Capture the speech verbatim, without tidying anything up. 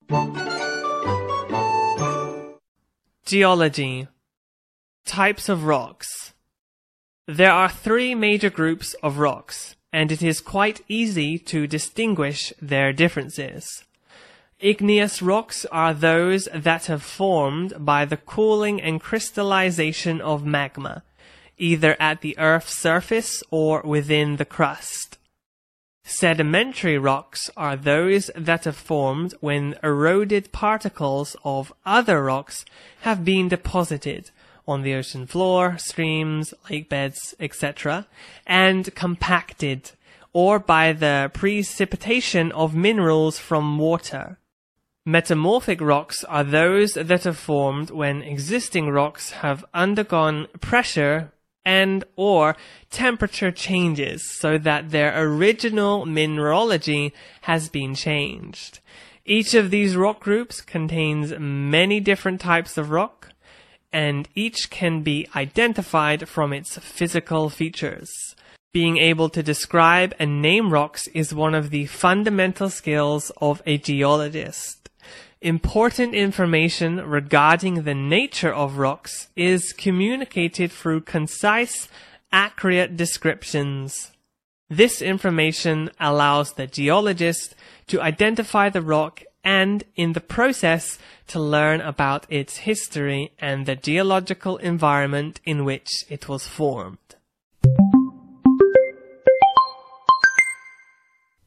Geology. Types of rocks. There are three major groups of rocks, and it is quite easy to distinguish their differences. Igneous rocks are those that have formed by the cooling and crystallization of magma, either at the Earth's surface or within the crust. Sedimentary rocks are those that have formed when eroded particles of other rocks have been deposited on the ocean floor, streams, lake beds, et cetera, and compacted, or by the precipitation of minerals from water. Metamorphic rocks are those that have formed when existing rocks have undergone pressure and or temperature changes so that their original mineralogy has been changed. Each of these rock groups contains many different types of rock, and each can be identified from its physical features. Being able to describe and name rocks is one of the fundamental skills of a geologist. Important information regarding the nature of rocks is communicated through concise, accurate descriptions. This information allows the geologist to identify the rock and, in the process, to learn about its history and the geological environment in which it was formed.